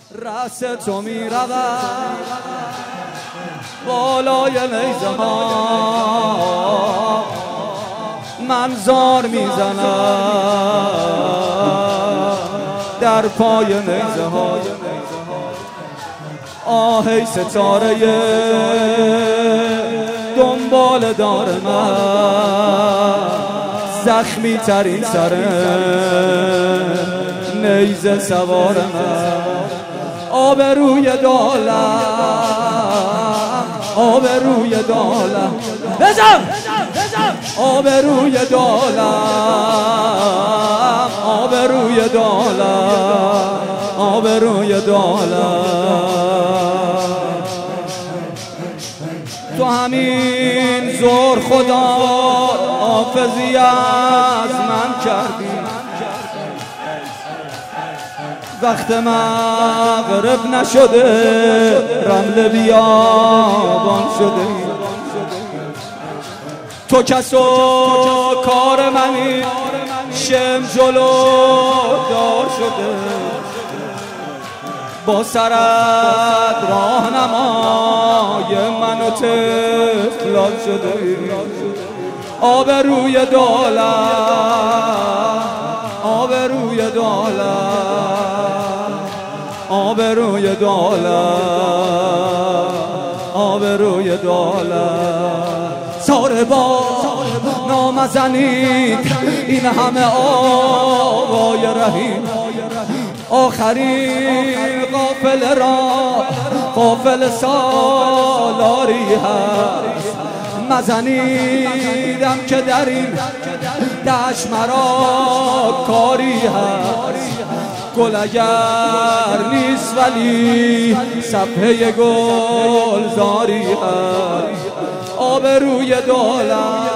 رأس تو می رود بالای نیزه ها، من زار می زنم در پای نیزه ها. آهی ستاره دنبال دار من، زخمی ترین سر نیزه سوار من. آبروی دولت، آبروی دولت، بزن آبروی دولت، آبروی دولت، آبروی دولت. تو همین زور خدا حافظی از من کردی، وقت مغرب نشده رمل بیابان شده. تو کس و کار منی شم جلو دار شده، با سرت راهنمای من و طفلان شده. آبروی دولت، آبروی دولت، آبروی دولت، آبروی دولت. ساره با نامزنید این همه آوای رهین، آخرین قافله را قافل سالاری هست. مزنیدم که در این دشت مرا کاری هست. گل اگر نیست ولی صفحه گلزاری هست. آبروی دولت،